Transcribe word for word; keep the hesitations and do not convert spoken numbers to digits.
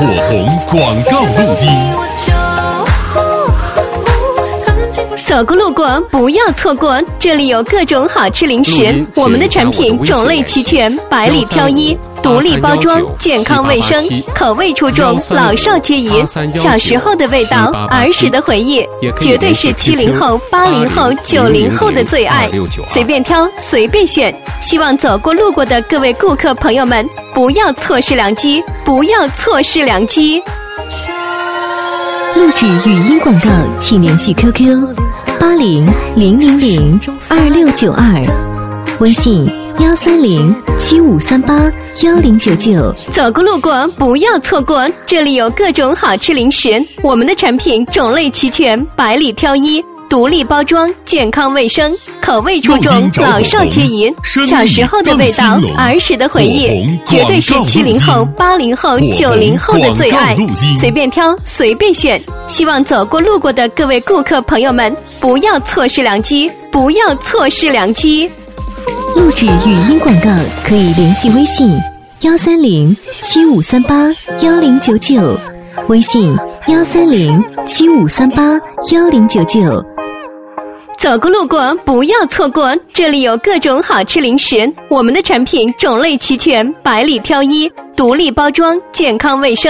火红广告录音。 走过路过不要错过，这里有各种好吃零食，我们的产品种类齐全，百里挑一，独立包装，健康卫生，口味出众，老少皆宜。小时候的味道，儿时的回忆，绝对是七零后、八零后、九零后的最爱。随便挑，随便选，希望走过路过的各位顾客朋友们，不要错失良机，不要错失良机。 录制语音广告，请联系 Q Q 八零零零零二六九二，微信幺三零七五三八幺零九九。 走过路过不要错过，这里有各种好吃零食，我们的产品种类齐全，百里挑一，独立包装，健康卫生，口味出众，老少皆宜。小时候的味道，儿时的回忆，绝对是七零后、八零后、九零后的最爱。随便挑，随便选，希望走过路过的各位顾客朋友们，不要错失良机，不要错失良机。 录制语音广告可以联系微信幺三零七五三八幺零九九，微信幺三零七五三八幺零九九。 走过路过不要错过，这里有各种好吃零食，我们的产品种类齐全，百里挑一，独立包装，健康卫生，